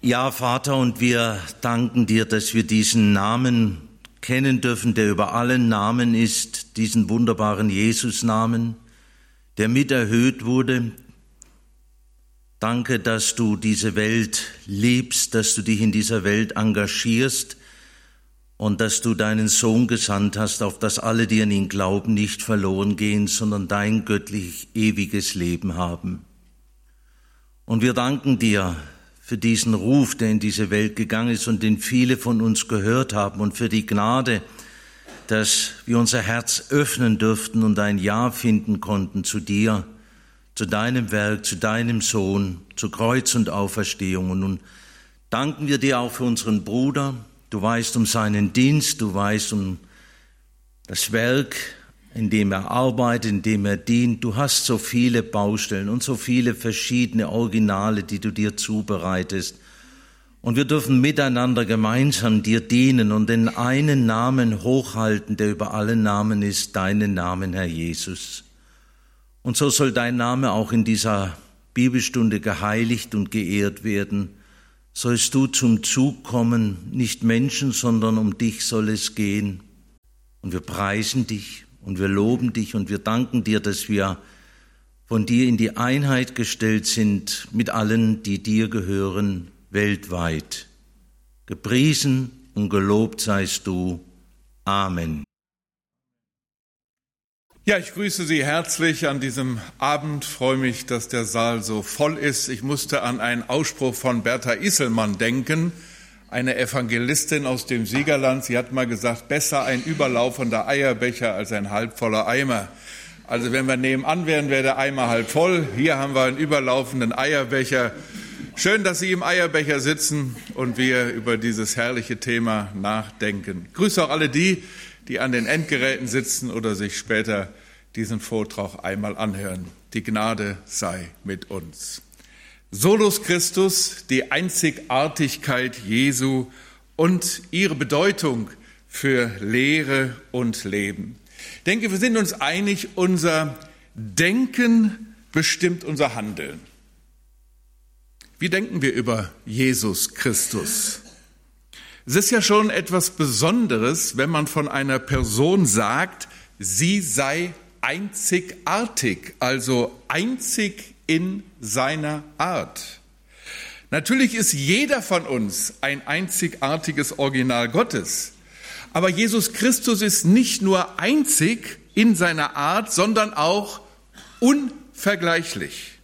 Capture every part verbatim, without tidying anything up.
Ja, Vater, und wir danken dir, dass wir diesen Namen kennen dürfen, der über allen Namen ist, diesen wunderbaren Jesus-Namen, der mit erhöht wurde. Danke, dass du diese Welt liebst, dass du dich in dieser Welt engagierst und dass du deinen Sohn gesandt hast, auf dass alle, die an ihn glauben, nicht verloren gehen, sondern dein göttlich ewiges Leben haben. Und wir danken dir für diesen Ruf, der in diese Welt gegangen ist und den viele von uns gehört haben, und für die Gnade, dass wir unser Herz öffnen durften und ein Ja finden konnten zu dir, zu deinem Werk, zu deinem Sohn, zu Kreuz und Auferstehung. Und nun danken wir dir auch für unseren Bruder. Du weißt um seinen Dienst, du weißt um das Werk, in dem er arbeitet, in dem er dient. Du hast so viele Baustellen und so viele verschiedene Originale, die du dir zubereitest. Und wir dürfen miteinander gemeinsam dir dienen und den einen Namen hochhalten, der über allen Namen ist, deinen Namen, Herr Jesus. Und so soll dein Name auch in dieser Bibelstunde geheiligt und geehrt werden. Sollst du zum Zug kommen, nicht Menschen, sondern um dich soll es gehen. Und wir preisen dich. Und wir loben dich und wir danken dir, dass wir von dir in die Einheit gestellt sind mit allen, die dir gehören, weltweit. Gepriesen und gelobt seist du. Amen. Ja, ich grüße Sie herzlich an diesem Abend. Ich freue mich, dass der Saal so voll ist. Ich musste an einen Ausspruch von Bertha Isselmann denken, eine Evangelistin aus dem Siegerland. Sie hat mal gesagt, besser ein überlaufender Eierbecher als ein halbvoller Eimer. Also wenn wir nebenan wären, wäre der Eimer halb voll. Hier haben wir einen überlaufenden Eierbecher. Schön, dass Sie im Eierbecher sitzen und wir über dieses herrliche Thema nachdenken. Ich grüße auch alle die, die an den Endgeräten sitzen oder sich später diesen Vortrag einmal anhören. Die Gnade sei mit uns. Solus Christus, die Einzigartigkeit Jesu und ihre Bedeutung für Lehre und Leben. Ich denke, wir sind uns einig, unser Denken bestimmt unser Handeln. Wie denken wir über Jesus Christus? Es ist ja schon etwas Besonderes, wenn man von einer Person sagt, sie sei einzigartig, also einzig in seiner Art. Natürlich ist jeder von uns ein einzigartiges Original Gottes. Aber Jesus Christus ist nicht nur einzig in seiner Art, sondern auch unvergleichlich.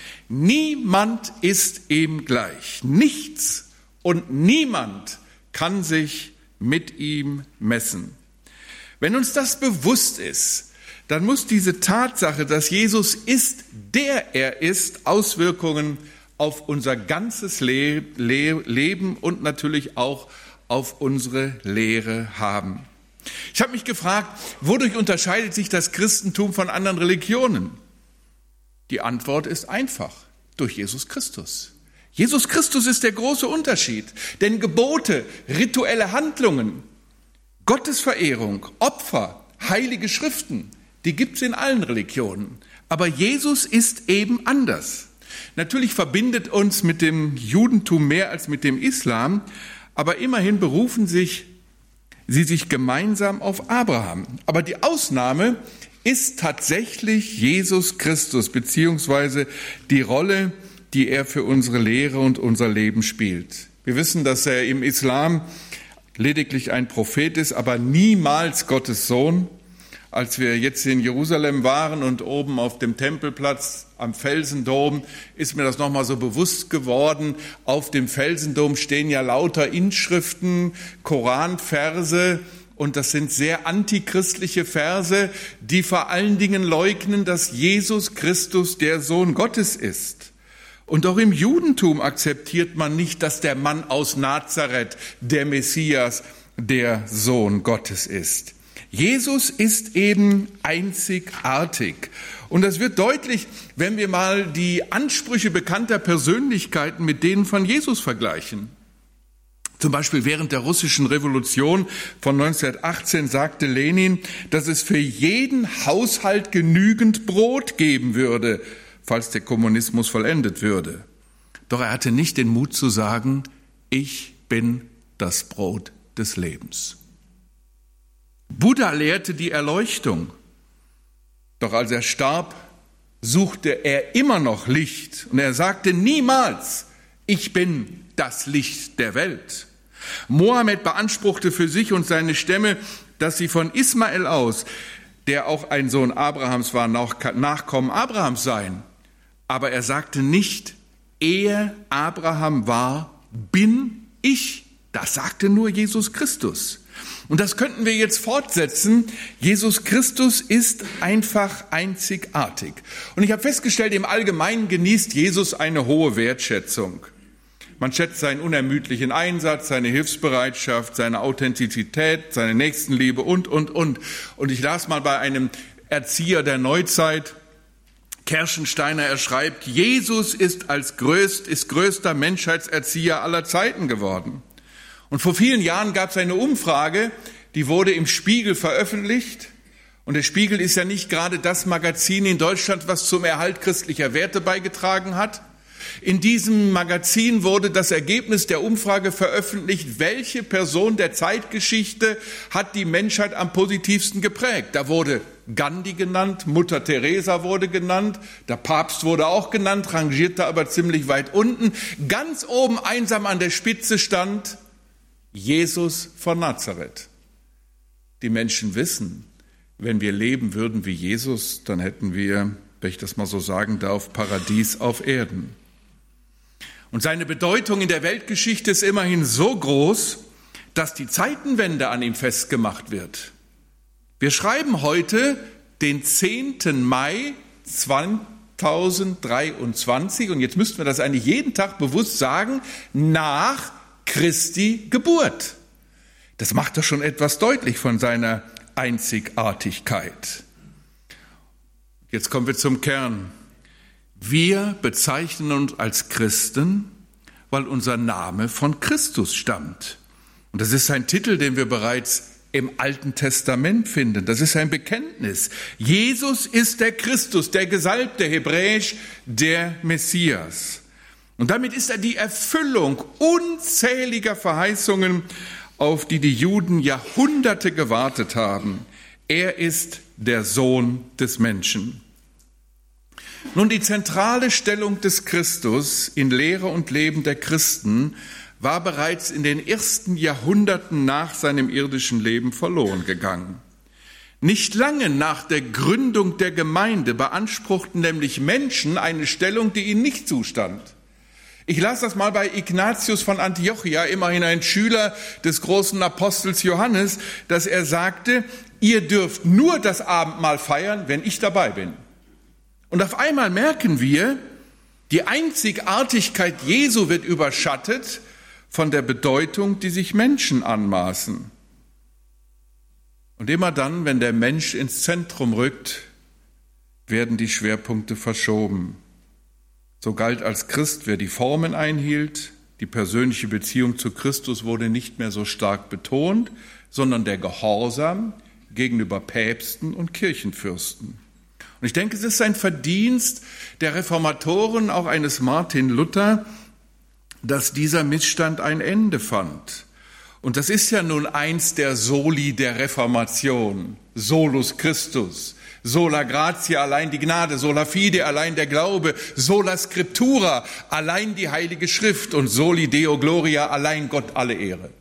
Niemand ist ihm gleich. Nichts und niemand kann sich mit ihm messen. Wenn uns das bewusst ist, dann muss diese Tatsache, dass Jesus ist, der er ist, Auswirkungen auf unser ganzes Le- Le- Leben und natürlich auch auf unsere Lehre haben. Ich habe mich gefragt, wodurch unterscheidet sich das Christentum von anderen Religionen? Die Antwort ist einfach, durch Jesus Christus. Jesus Christus ist der große Unterschied, denn Gebote, rituelle Handlungen, Gottesverehrung, Opfer, heilige Schriften, die gibt es in allen Religionen. Aber Jesus ist eben anders. Natürlich verbindet uns mit dem Judentum mehr als mit dem Islam, aber immerhin berufen sich sie sich gemeinsam auf Abraham. Aber die Ausnahme ist tatsächlich Jesus Christus, beziehungsweise die Rolle, die er für unsere Lehre und unser Leben spielt. Wir wissen, dass er im Islam lediglich ein Prophet ist, aber niemals Gottes Sohn. Als wir jetzt in Jerusalem waren und oben auf dem Tempelplatz am Felsendom, ist mir das nochmal so bewusst geworden. Auf dem Felsendom stehen ja lauter Inschriften, Koranverse, und das sind sehr antichristliche Verse, die vor allen Dingen leugnen, dass Jesus Christus der Sohn Gottes ist. Und auch im Judentum akzeptiert man nicht, dass der Mann aus Nazareth, der Messias, der Sohn Gottes ist. Jesus ist eben einzigartig. Und das wird deutlich, wenn wir mal die Ansprüche bekannter Persönlichkeiten mit denen von Jesus vergleichen. Zum Beispiel während der russischen Revolution von neunzehnhundertachtzehn sagte Lenin, dass es für jeden Haushalt genügend Brot geben würde, falls der Kommunismus vollendet würde. Doch er hatte nicht den Mut zu sagen, ich bin das Brot des Lebens. Buddha lehrte die Erleuchtung. Doch als er starb, suchte er immer noch Licht. Und er sagte niemals, ich bin das Licht der Welt. Mohammed beanspruchte für sich und seine Stämme, dass sie von Ismael aus, der auch ein Sohn Abrahams war, Nachkommen Abrahams seien. Aber er sagte nicht, ehe Abraham war, bin ich. Das sagte nur Jesus Christus. Und das könnten wir jetzt fortsetzen. Jesus Christus ist einfach einzigartig. Und ich habe festgestellt, im Allgemeinen genießt Jesus eine hohe Wertschätzung. Man schätzt seinen unermüdlichen Einsatz, seine Hilfsbereitschaft, seine Authentizität, seine Nächstenliebe und, und, und. Und ich las mal bei einem Erzieher der Neuzeit, Kerschensteiner, er schreibt, Jesus ist als größt, ist größter Menschheitserzieher aller Zeiten geworden. Und vor vielen Jahren gab es eine Umfrage, die wurde im Spiegel veröffentlicht. Und der Spiegel ist ja nicht gerade das Magazin in Deutschland, was zum Erhalt christlicher Werte beigetragen hat. In diesem Magazin wurde das Ergebnis der Umfrage veröffentlicht, welche Person der Zeitgeschichte hat die Menschheit am positivsten geprägt. Da wurde Gandhi genannt, Mutter Teresa wurde genannt, der Papst wurde auch genannt, rangierte aber ziemlich weit unten. Ganz oben einsam an der Spitze stand Jesus von Nazareth. Die Menschen wissen, wenn wir leben würden wie Jesus, dann hätten wir, wenn ich das mal so sagen darf, Paradies auf Erden. Und seine Bedeutung in der Weltgeschichte ist immerhin so groß, dass die Zeitenwende an ihm festgemacht wird. Wir schreiben heute den zehnten Mai zweitausenddreiundzwanzig und jetzt müssten wir das eigentlich jeden Tag bewusst sagen, nach Christi Geburt. Das macht doch schon etwas deutlich von seiner Einzigartigkeit. Jetzt kommen wir zum Kern. Wir bezeichnen uns als Christen, weil unser Name von Christus stammt. Und das ist ein Titel, den wir bereits im Alten Testament finden. Das ist ein Bekenntnis. Jesus ist der Christus, der Gesalbte, hebräisch der Messias. Und damit ist er die Erfüllung unzähliger Verheißungen, auf die die Juden Jahrhunderte gewartet haben. Er ist der Sohn des Menschen. Nun, die zentrale Stellung des Christus in Lehre und Leben der Christen war bereits in den ersten Jahrhunderten nach seinem irdischen Leben verloren gegangen. Nicht lange nach der Gründung der Gemeinde beanspruchten nämlich Menschen eine Stellung, die ihnen nicht zustand. Ich las das mal bei Ignatius von Antiochia, immerhin ein Schüler des großen Apostels Johannes, dass er sagte, ihr dürft nur das Abendmahl feiern, wenn ich dabei bin. Und auf einmal merken wir, die Einzigartigkeit Jesu wird überschattet von der Bedeutung, die sich Menschen anmaßen. Und immer dann, wenn der Mensch ins Zentrum rückt, werden die Schwerpunkte verschoben. So galt als Christ, wer die Formen einhielt, die persönliche Beziehung zu Christus wurde nicht mehr so stark betont, sondern der Gehorsam gegenüber Päpsten und Kirchenfürsten. Und ich denke, es ist ein Verdienst der Reformatoren, auch eines Martin Luther, dass dieser Missstand ein Ende fand. Und das ist ja nun eins der Soli der Reformation, Solus Christus, sola gratia, allein die Gnade, sola fide, allein der Glaube, sola scriptura, allein die Heilige Schrift und soli Deo gloria, allein Gott alle Ehre.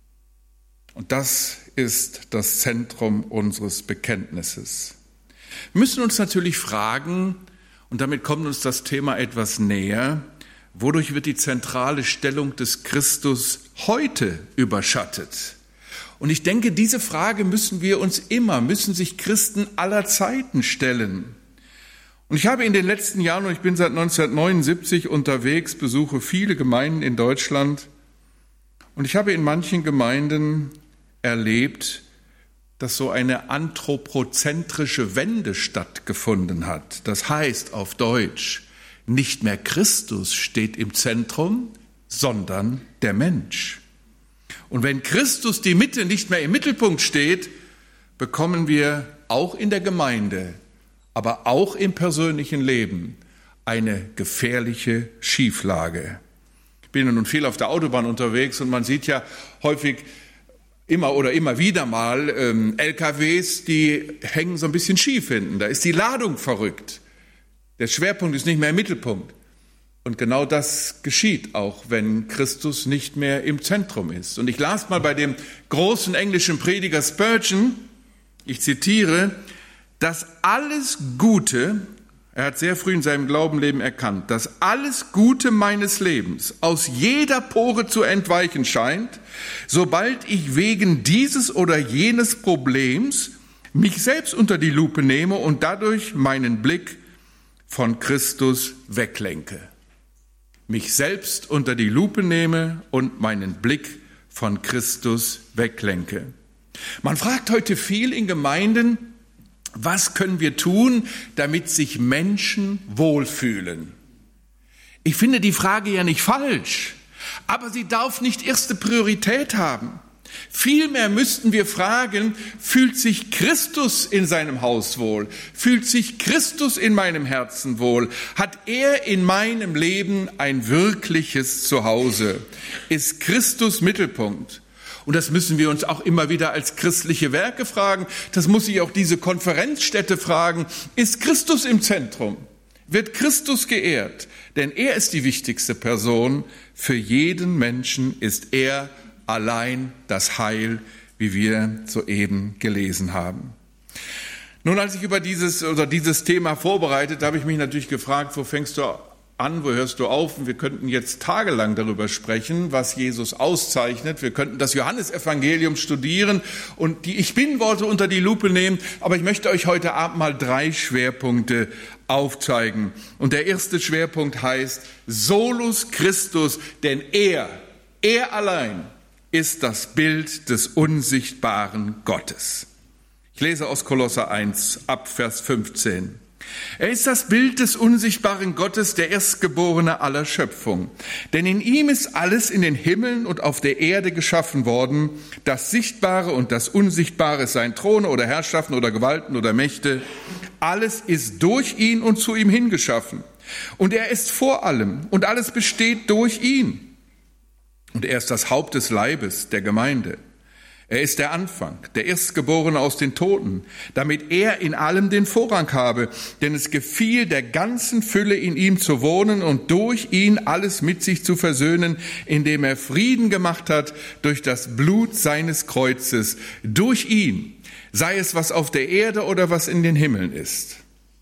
Und das ist das Zentrum unseres Bekenntnisses. Wir müssen uns natürlich fragen, und damit kommt uns das Thema etwas näher, wodurch wird die zentrale Stellung des Christus heute überschattet? Und ich denke, diese Frage müssen wir uns immer, müssen sich Christen aller Zeiten stellen. Und ich habe in den letzten Jahren, und ich bin seit neunzehnhundertneunundsiebzig unterwegs, besuche viele Gemeinden in Deutschland, und ich habe in manchen Gemeinden erlebt, dass so eine anthropozentrische Wende stattgefunden hat. Das heißt auf Deutsch, nicht mehr Christus steht im Zentrum, sondern der Mensch. Und wenn Christus die Mitte nicht mehr im Mittelpunkt steht, bekommen wir auch in der Gemeinde, aber auch im persönlichen Leben eine gefährliche Schieflage. Ich bin nun viel auf der Autobahn unterwegs und man sieht ja häufig immer oder immer wieder mal ähm, L K Ws, die hängen so ein bisschen schief hinten. Da ist die Ladung verrückt. Der Schwerpunkt ist nicht mehr im Mittelpunkt. Und genau das geschieht auch, wenn Christus nicht mehr im Zentrum ist. Und ich las mal bei dem großen englischen Prediger Spurgeon, ich zitiere, dass alles Gute, er hat sehr früh in seinem Glaubenleben erkannt, dass alles Gute meines Lebens aus jeder Pore zu entweichen scheint, sobald ich wegen dieses oder jenes Problems mich selbst unter die Lupe nehme und dadurch meinen Blick von Christus weglenke. Mich selbst unter die Lupe nehme und meinen Blick von Christus weglenke. Man fragt heute viel in Gemeinden, was können wir tun, damit sich Menschen wohlfühlen? Ich finde die Frage ja nicht falsch, aber sie darf nicht erste Priorität haben. Vielmehr müssten wir fragen, fühlt sich Christus in seinem Haus wohl? Fühlt sich Christus in meinem Herzen wohl? Hat er in meinem Leben ein wirkliches Zuhause? Ist Christus Mittelpunkt? Und das müssen wir uns auch immer wieder als christliche Werke fragen. Das muss sich auch diese Konferenzstätte fragen. Ist Christus im Zentrum? Wird Christus geehrt? Denn er ist die wichtigste Person. Für jeden Menschen ist er allein das Heil, wie wir soeben gelesen haben. Nun, als ich über dieses oder dieses Thema vorbereitet, habe ich mich natürlich gefragt, wo fängst du an, wo hörst du auf? Und wir könnten jetzt tagelang darüber sprechen, was Jesus auszeichnet. Wir könnten das Johannesevangelium studieren und die Ich Bin-Worte unter die Lupe nehmen. Aber ich möchte euch heute Abend mal drei Schwerpunkte aufzeigen. Und der erste Schwerpunkt heißt Solus Christus, denn er, er allein ist das Bild des unsichtbaren Gottes. Ich lese aus Kolosser eins ab Vers fünfzehn. Er ist das Bild des unsichtbaren Gottes, der Erstgeborene aller Schöpfung. Denn in ihm ist alles in den Himmeln und auf der Erde geschaffen worden, das Sichtbare und das Unsichtbare, seien Throne oder Herrschaften oder Gewalten oder Mächte. Alles ist durch ihn und zu ihm hingeschaffen. Und er ist vor allem und alles besteht durch ihn. Und er ist das Haupt des Leibes, der Gemeinde. Er ist der Anfang, der Erstgeborene aus den Toten, damit er in allem den Vorrang habe. Denn es gefiel der ganzen Fülle in ihm zu wohnen und durch ihn alles mit sich zu versöhnen, indem er Frieden gemacht hat durch das Blut seines Kreuzes. Durch ihn, sei es was auf der Erde oder was in den Himmeln ist.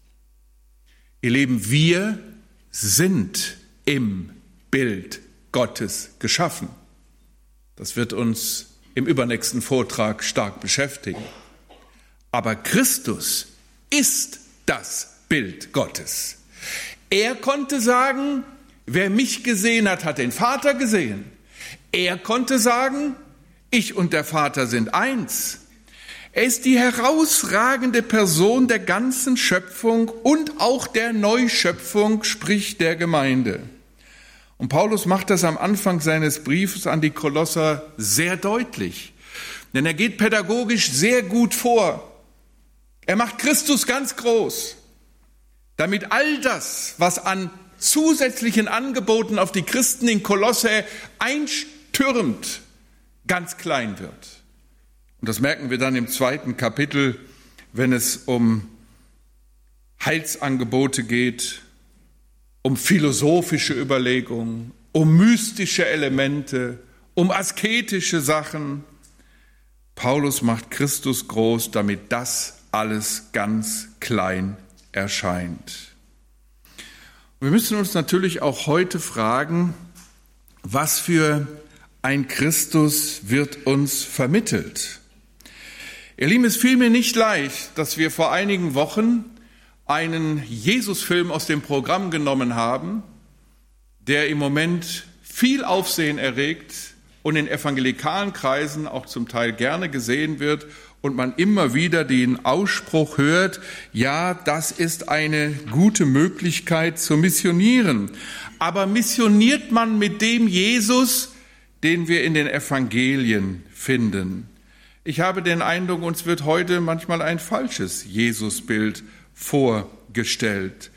Ihr Lieben, wir sind im Bild Gottes geschaffen. Das wird uns im übernächsten Vortrag stark beschäftigen. Aber Christus ist das Bild Gottes. Er konnte sagen, wer mich gesehen hat, hat den Vater gesehen. Er konnte sagen, ich und der Vater sind eins. Er ist die herausragende Person der ganzen Schöpfung und auch der Neuschöpfung, sprich der Gemeinde. Und Paulus macht das am Anfang seines Briefes an die Kolosser sehr deutlich. Denn er geht pädagogisch sehr gut vor. Er macht Christus ganz groß, damit all das, was an zusätzlichen Angeboten auf die Christen in Kolosse einstürmt, ganz klein wird. Und das merken wir dann im zweiten Kapitel, wenn es um Heilsangebote geht, um philosophische Überlegungen, um mystische Elemente, um asketische Sachen. Paulus macht Christus groß, damit das alles ganz klein erscheint. Wir müssen uns natürlich auch heute fragen, was für ein Christus wird uns vermittelt? Ihr Lieben, es fiel mir nicht leicht, dass wir vor einigen Wochen einen Jesus-Film aus dem Programm genommen haben, der im Moment viel Aufsehen erregt und in evangelikalen Kreisen auch zum Teil gerne gesehen wird und man immer wieder den Ausspruch hört, ja, das ist eine gute Möglichkeit zu missionieren. Aber missioniert man mit dem Jesus, den wir in den Evangelien finden? Ich habe den Eindruck, uns wird heute manchmal ein falsches Jesusbild vorgestellt.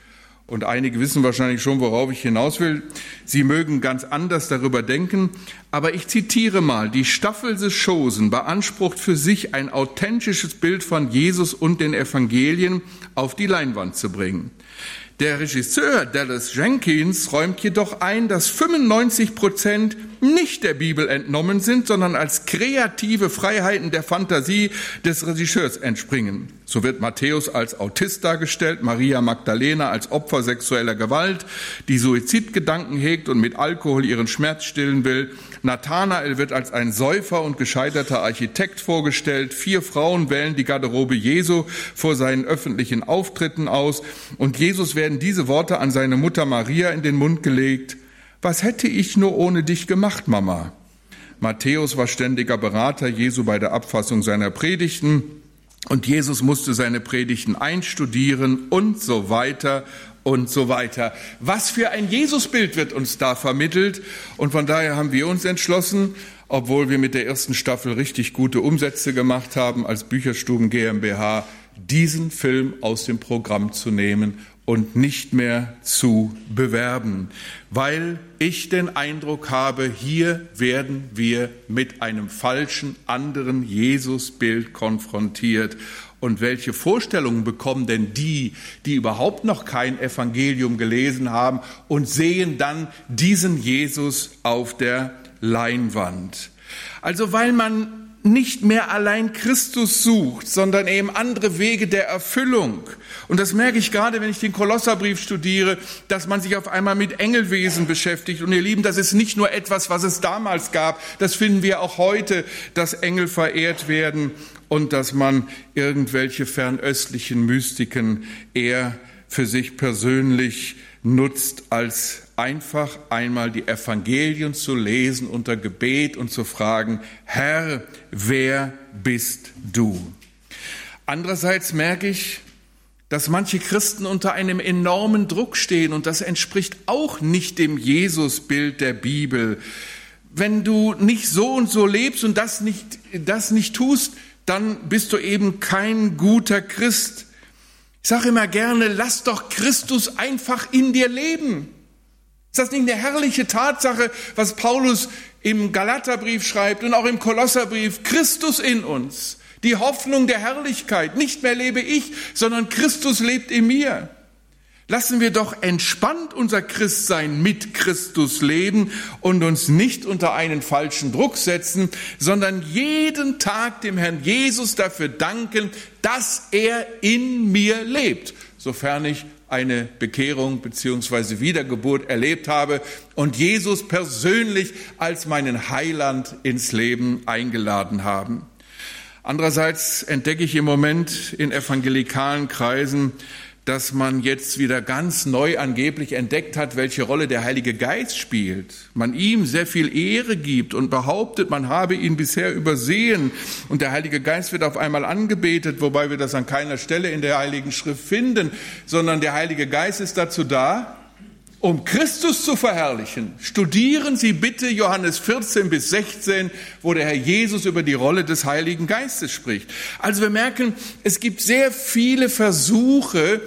Und einige wissen wahrscheinlich schon, worauf ich hinaus will. Sie mögen ganz anders darüber denken. Aber ich zitiere mal, die Staffel des Chosen beansprucht für sich ein authentisches Bild von Jesus und den Evangelien auf die Leinwand zu bringen. Der Regisseur Dallas Jenkins räumt jedoch ein, dass fünfundneunzig Prozent nicht der Bibel entnommen sind, sondern als kreative Freiheiten der Fantasie des Regisseurs entspringen. So wird Matthäus als Autist dargestellt, Maria Magdalena als Opfer sexueller Gewalt, die Suizidgedanken hegt und mit Alkohol ihren Schmerz stillen will. Nathanael wird als ein Säufer und gescheiterter Architekt vorgestellt. Vier Frauen wählen die Garderobe Jesu vor seinen öffentlichen Auftritten aus. Und Jesus werden diese Worte an seine Mutter Maria in den Mund gelegt. Was hätte ich nur ohne dich gemacht, Mama? Matthäus war ständiger Berater Jesu bei der Abfassung seiner Predigten. Und Jesus musste seine Predigten einstudieren und so weiter und so weiter. Was für ein Jesusbild wird uns da vermittelt. Und von daher haben wir uns entschlossen, obwohl wir mit der ersten Staffel richtig gute Umsätze gemacht haben, als Bücherstuben GmbH, diesen Film aus dem Programm zu nehmen und nicht mehr zu bewerben, weil ich den Eindruck habe, hier werden wir mit einem falschen, anderen Jesusbild konfrontiert. Und welche Vorstellungen bekommen denn die, die überhaupt noch kein Evangelium gelesen haben und sehen dann diesen Jesus auf der Leinwand? Also weil man nicht mehr allein Christus sucht, sondern eben andere Wege der Erfüllung. Und das merke ich gerade, wenn ich den Kolosserbrief studiere, dass man sich auf einmal mit Engelwesen beschäftigt. Und ihr Lieben, das ist nicht nur etwas, was es damals gab, das finden wir auch heute, dass Engel verehrt werden und dass man irgendwelche fernöstlichen Mystiken eher für sich persönlich nutzt, als einfach einmal die Evangelien zu lesen unter Gebet und zu fragen, Herr, wer bist du? Andererseits merke ich, dass manche Christen unter einem enormen Druck stehen und das entspricht auch nicht dem Jesusbild der Bibel. Wenn du nicht so und so lebst und das nicht, das nicht tust, dann bist du eben kein guter Christ. Ich sage immer gerne, lass doch Christus einfach in dir leben. Ist das nicht eine herrliche Tatsache, was Paulus im Galaterbrief schreibt und auch im Kolosserbrief? Christus in uns, die Hoffnung der Herrlichkeit. Nicht mehr lebe ich, sondern Christus lebt in mir. Lassen wir doch entspannt unser Christsein mit Christus leben und uns nicht unter einen falschen Druck setzen, sondern jeden Tag dem Herrn Jesus dafür danken, dass er in mir lebt, sofern ich eine Bekehrung bzw. Wiedergeburt erlebt habe und Jesus persönlich als meinen Heiland ins Leben eingeladen haben. Andererseits entdecke ich im Moment in evangelikalen Kreisen, dass man jetzt wieder ganz neu angeblich entdeckt hat, welche Rolle der Heilige Geist spielt. Man ihm sehr viel Ehre gibt und behauptet, man habe ihn bisher übersehen. Und der Heilige Geist wird auf einmal angebetet, wobei wir das an keiner Stelle in der Heiligen Schrift finden, sondern der Heilige Geist ist dazu da, um Christus zu verherrlichen. Studieren Sie bitte Johannes vierzehn bis sechzehn, wo der Herr Jesus über die Rolle des Heiligen Geistes spricht. Also wir merken, es gibt sehr viele Versuche,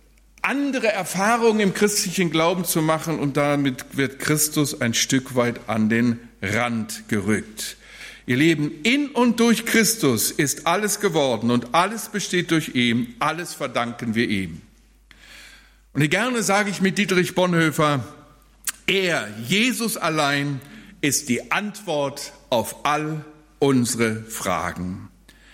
andere Erfahrungen im christlichen Glauben zu machen und damit wird Christus ein Stück weit an den Rand gerückt. Ihr Lieben, in und durch Christus ist alles geworden und alles besteht durch ihn, alles verdanken wir ihm. Und gerne sage ich mit Dietrich Bonhoeffer, er, Jesus allein, ist die Antwort auf all unsere Fragen.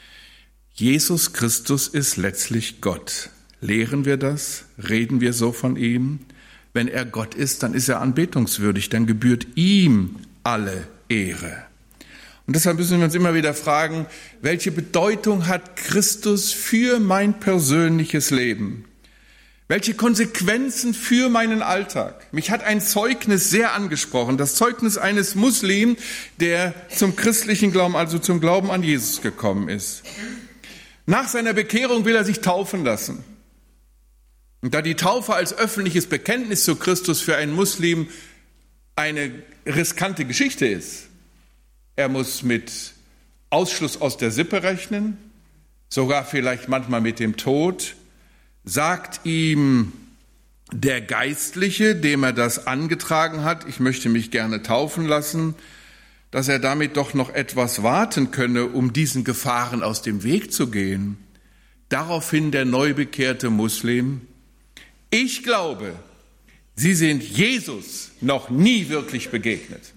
Jesus Christus ist letztlich Gott. Lehren wir das? Reden wir so von ihm? Wenn er Gott ist, dann ist er anbetungswürdig, dann gebührt ihm alle Ehre. Und deshalb müssen wir uns immer wieder fragen, welche Bedeutung hat Christus für mein persönliches Leben? Welche Konsequenzen für meinen Alltag? Mich hat ein Zeugnis sehr angesprochen, das Zeugnis eines Muslim, der zum christlichen Glauben, also zum Glauben an Jesus gekommen ist. Nach seiner Bekehrung will er sich taufen lassen. Und da die Taufe als öffentliches Bekenntnis zu Christus für einen Muslim eine riskante Geschichte ist, er muss mit Ausschluss aus der Sippe rechnen, sogar vielleicht manchmal mit dem Tod, sagt ihm der Geistliche, dem er das angetragen hat, ich möchte mich gerne taufen lassen, dass er damit doch noch etwas warten könne, um diesen Gefahren aus dem Weg zu gehen. Daraufhin der neu bekehrte Muslim: Ich glaube, Sie sind Jesus noch nie wirklich begegnet.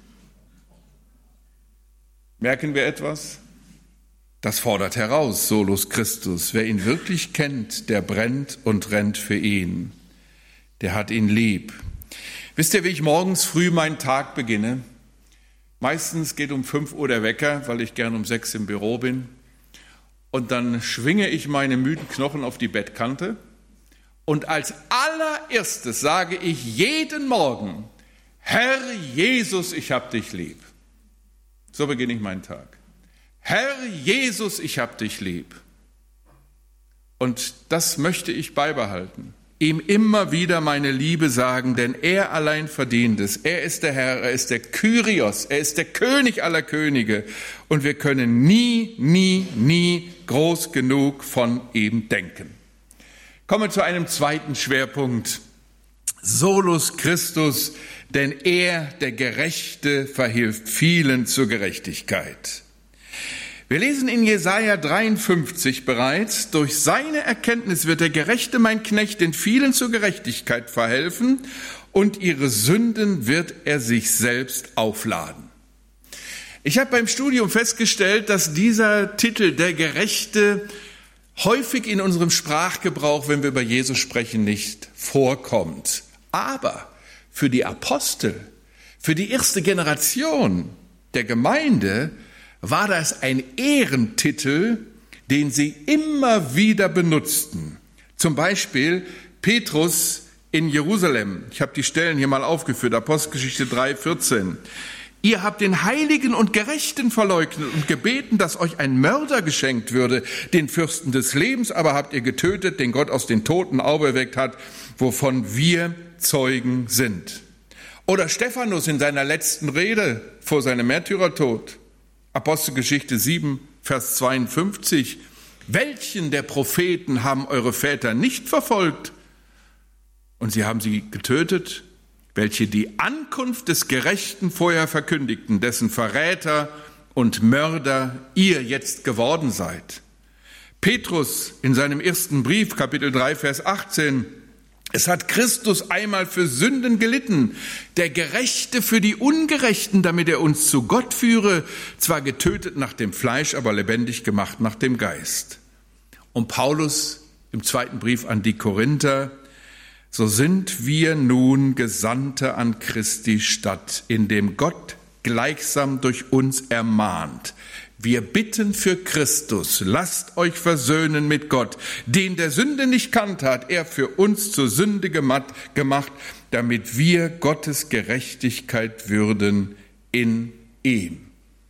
Merken wir etwas? Das fordert heraus, Solus Christus. Wer ihn wirklich kennt, der brennt und rennt für ihn. Der hat ihn lieb. Wisst ihr, wie ich morgens früh meinen Tag beginne? Meistens geht um fünf Uhr der Wecker, weil ich gern um sechs im Büro bin. Und dann schwinge ich meine müden Knochen auf die Bettkante. Und als allererstes sage ich jeden Morgen: Herr Jesus, ich hab dich lieb. So beginne ich meinen Tag. Herr Jesus, ich hab dich lieb. Und das möchte ich beibehalten. Ihm immer wieder meine Liebe sagen, denn er allein verdient es. Er ist der Herr, er ist der Kyrios, er ist der König aller Könige. Und wir können nie, nie, nie groß genug von ihm denken. Kommen wir zu einem zweiten Schwerpunkt. Solus Christus, denn er, der Gerechte, verhilft vielen zur Gerechtigkeit. Wir lesen in Jesaja dreiundfünfzig bereits: Durch seine Erkenntnis wird der Gerechte, mein Knecht, den vielen zur Gerechtigkeit verhelfen, und ihre Sünden wird er sich selbst aufladen. Ich habe beim Studium festgestellt, dass dieser Titel, der Gerechte, häufig in unserem Sprachgebrauch, wenn wir über Jesus sprechen, nicht vorkommt. Aber für die Apostel, für die erste Generation der Gemeinde war das ein Ehrentitel, den sie immer wieder benutzten. Zum Beispiel Petrus in Jerusalem. Ich habe die Stellen hier mal aufgeführt, Apostelgeschichte drei, vierzehn. Ihr habt den Heiligen und Gerechten verleugnet und gebeten, dass euch ein Mörder geschenkt würde. Den Fürsten des Lebens aber habt ihr getötet, den Gott aus den Toten auferweckt hat, wovon wir Zeugen sind. Oder Stephanus in seiner letzten Rede vor seinem Märtyrertod. Apostelgeschichte sieben, Vers zweiundfünfzig. Welchen der Propheten haben eure Väter nicht verfolgt? Und sie haben sie getötet, welche die Ankunft des Gerechten vorher verkündigten, dessen Verräter und Mörder ihr jetzt geworden seid. Petrus in seinem ersten Brief, Kapitel drei, Vers achtzehn. Es hat Christus einmal für Sünden gelitten, der Gerechte für die Ungerechten, damit er uns zu Gott führe, zwar getötet nach dem Fleisch, aber lebendig gemacht nach dem Geist. Und Paulus im zweiten Brief an die Korinther: So sind wir nun Gesandte an Christi Stadt, indem Gott gleichsam durch uns ermahnt. Wir bitten für Christus, lasst euch versöhnen mit Gott, den der Sünde nicht kannte, hat er für uns zur Sünde gemacht, damit wir Gottes Gerechtigkeit würden in ihm.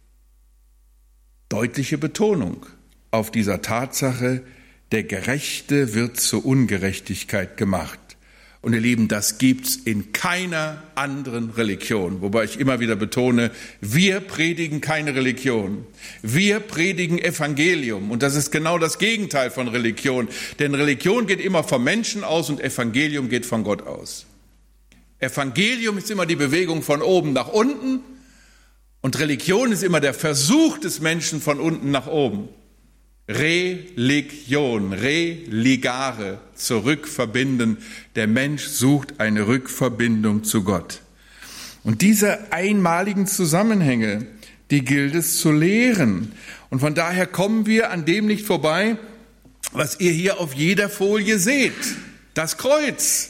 Deutliche Betonung auf dieser Tatsache, der Gerechte wird zur Ungerechtigkeit gemacht. Und ihr Lieben, das gibt's in keiner anderen Religion. Wobei ich immer wieder betone, wir predigen keine Religion. Wir predigen Evangelium. Und das ist genau das Gegenteil von Religion. Denn Religion geht immer vom Menschen aus und Evangelium geht von Gott aus. Evangelium ist immer die Bewegung von oben nach unten. Und Religion ist immer der Versuch des Menschen von unten nach oben. Religion, religare, zurückverbinden. Der Mensch sucht eine Rückverbindung zu Gott. Und diese einmaligen Zusammenhänge, die gilt es zu lehren. Und von daher kommen wir an dem nicht vorbei, was ihr hier auf jeder Folie seht. Das Kreuz.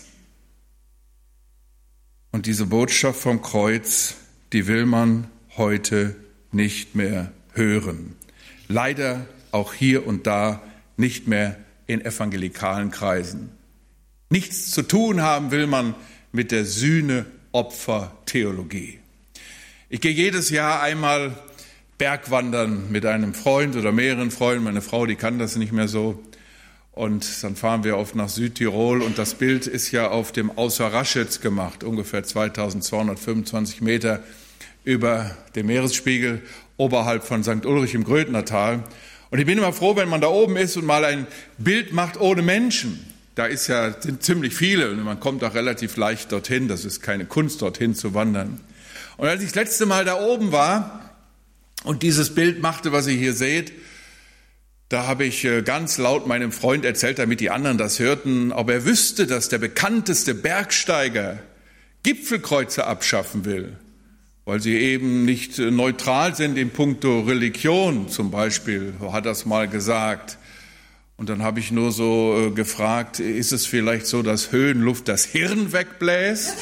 Und diese Botschaft vom Kreuz, die will man heute nicht mehr hören. Leider auch hier und da nicht mehr in evangelikalen Kreisen. Nichts zu tun haben will man mit der Sühne-Opfer-Theologie. Ich gehe jedes Jahr einmal Bergwandern mit einem Freund oder mehreren Freunden. Meine Frau, die kann das nicht mehr so. Und dann fahren wir oft nach Südtirol und das Bild ist ja auf dem Außer Raschitz gemacht, ungefähr zweitausendzweihundertfünfundzwanzig Meter über dem Meeresspiegel oberhalb von Sankt Ulrich im Grödnertal. Und ich bin immer froh, wenn man da oben ist und mal ein Bild macht ohne Menschen. da ist ja, sind ziemlich viele und man kommt auch relativ leicht dorthin. Das ist keine Kunst, dorthin zu wandern. Und als ich das letzte Mal da oben war und dieses Bild machte, was ihr hier seht, da habe ich ganz laut meinem Freund erzählt, damit die anderen das hörten, ob er wüsste, dass der bekannteste Bergsteiger Gipfelkreuze abschaffen will, weil sie eben nicht neutral sind in puncto Religion zum Beispiel, hat er es mal gesagt. Und dann habe ich nur so gefragt, ist es vielleicht so, dass Höhenluft das Hirn wegbläst?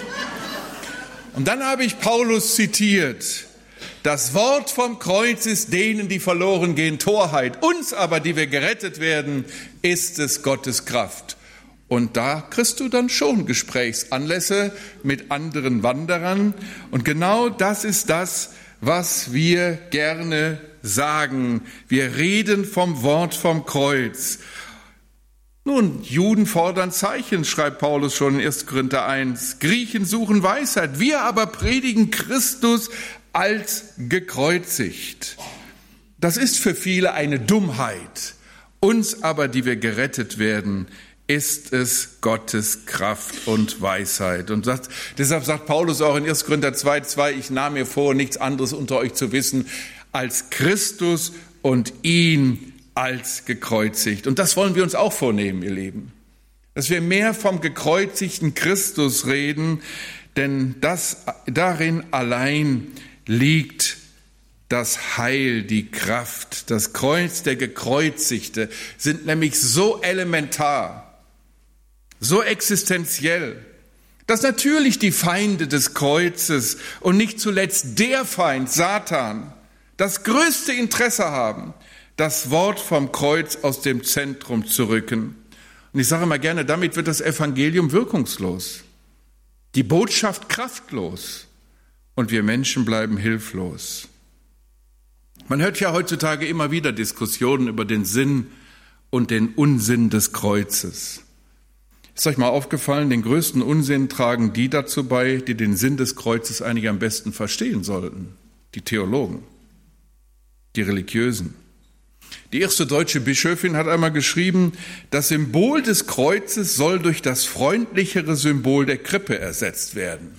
Und dann habe ich Paulus zitiert. Das Wort vom Kreuz ist denen, die verloren gehen, Torheit. Uns aber, die wir gerettet werden, ist es Gottes Kraft. Und da kriegst du dann schon Gesprächsanlässe mit anderen Wanderern. Und genau das ist das, was wir gerne sagen. Wir reden vom Wort vom Kreuz. Nun, Juden fordern Zeichen, schreibt Paulus schon in erster Korinther eins. Griechen suchen Weisheit. Wir aber predigen Christus als gekreuzigt. Das ist für viele eine Dummheit. Uns aber, die wir gerettet werden, ist es Gottes Kraft und Weisheit. Und sagt, deshalb sagt Paulus auch in erster Korinther zwei, zwei, ich nahm mir vor, nichts anderes unter euch zu wissen, als Christus und ihn als gekreuzigt. Und das wollen wir uns auch vornehmen, ihr Lieben. Dass wir mehr vom gekreuzigten Christus reden, denn das, darin allein liegt das Heil, die Kraft. Das Kreuz der Gekreuzigte sind nämlich so elementar, so existenziell, dass natürlich die Feinde des Kreuzes und nicht zuletzt der Feind, Satan, das größte Interesse haben, das Wort vom Kreuz aus dem Zentrum zu rücken. Und ich sage mal gerne, damit wird das Evangelium wirkungslos, die Botschaft kraftlos. Und wir Menschen bleiben hilflos. Man hört ja heutzutage immer wieder Diskussionen über den Sinn und den Unsinn des Kreuzes. Ist euch mal aufgefallen, den größten Unsinn tragen die dazu bei, die den Sinn des Kreuzes eigentlich am besten verstehen sollten. Die Theologen, die Religiösen. Die erste deutsche Bischöfin hat einmal geschrieben, das Symbol des Kreuzes soll durch das freundlichere Symbol der Krippe ersetzt werden.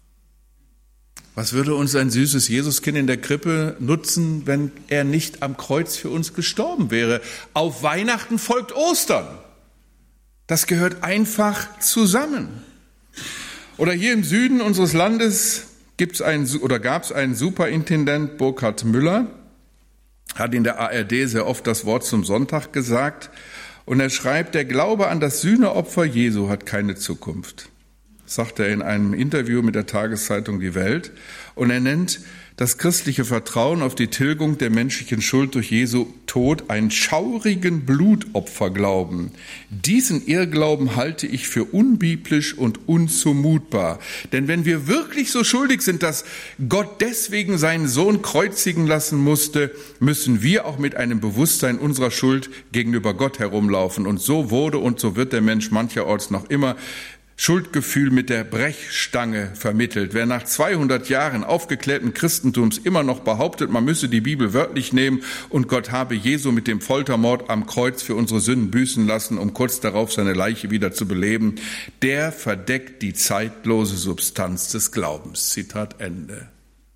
Was würde uns ein süßes Jesuskind in der Krippe nutzen, wenn er nicht am Kreuz für uns gestorben wäre? Auf Weihnachten folgt Ostern. Das gehört einfach zusammen. Oder hier im Süden unseres Landes gibt's einen, oder gab es einen Superintendent, Burkhard Müller, hat in der A R D sehr oft das Wort zum Sonntag gesagt. Und er schreibt, der Glaube an das Sühneopfer Jesu hat keine Zukunft. Sagt er in einem Interview mit der Tageszeitung Die Welt. Und er nennt das christliche Vertrauen auf die Tilgung der menschlichen Schuld durch Jesu Tod einen schaurigen Blutopferglauben. Diesen Irrglauben halte ich für unbiblisch und unzumutbar. Denn wenn wir wirklich so schuldig sind, dass Gott deswegen seinen Sohn kreuzigen lassen musste, müssen wir auch mit einem Bewusstsein unserer Schuld gegenüber Gott herumlaufen. Und so wurde und so wird der Mensch mancherorts noch immer Schuldgefühl mit der Brechstange vermittelt. Wer nach zweihundert Jahren aufgeklärten Christentums immer noch behauptet, man müsse die Bibel wörtlich nehmen und Gott habe Jesu mit dem Foltermord am Kreuz für unsere Sünden büßen lassen, um kurz darauf seine Leiche wieder zu beleben, der verdeckt die zeitlose Substanz des Glaubens. Zitat Ende.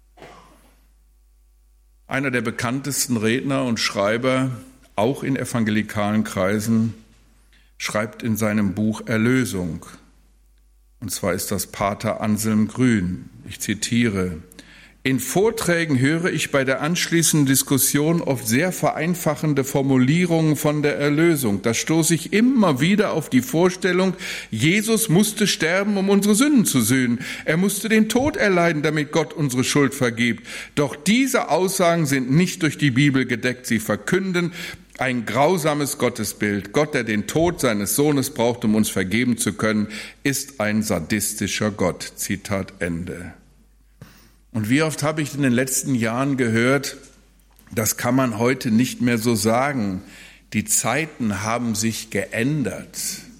Einer der bekanntesten Redner und Schreiber, auch in evangelikalen Kreisen, schreibt in seinem Buch Erlösung. Und zwar ist das Pater Anselm Grün. Ich zitiere: In Vorträgen höre ich bei der anschließenden Diskussion oft sehr vereinfachende Formulierungen von der Erlösung. Da stoße ich immer wieder auf die Vorstellung, Jesus musste sterben, um unsere Sünden zu sühnen. Er musste den Tod erleiden, damit Gott unsere Schuld vergibt. Doch diese Aussagen sind nicht durch die Bibel gedeckt. Sie verkünden ein grausames Gottesbild. Gott, der den Tod seines Sohnes braucht, um uns vergeben zu können, ist ein sadistischer Gott. Zitat Ende. Und wie oft habe ich in den letzten Jahren gehört, das kann man heute nicht mehr so sagen. Die Zeiten haben sich geändert.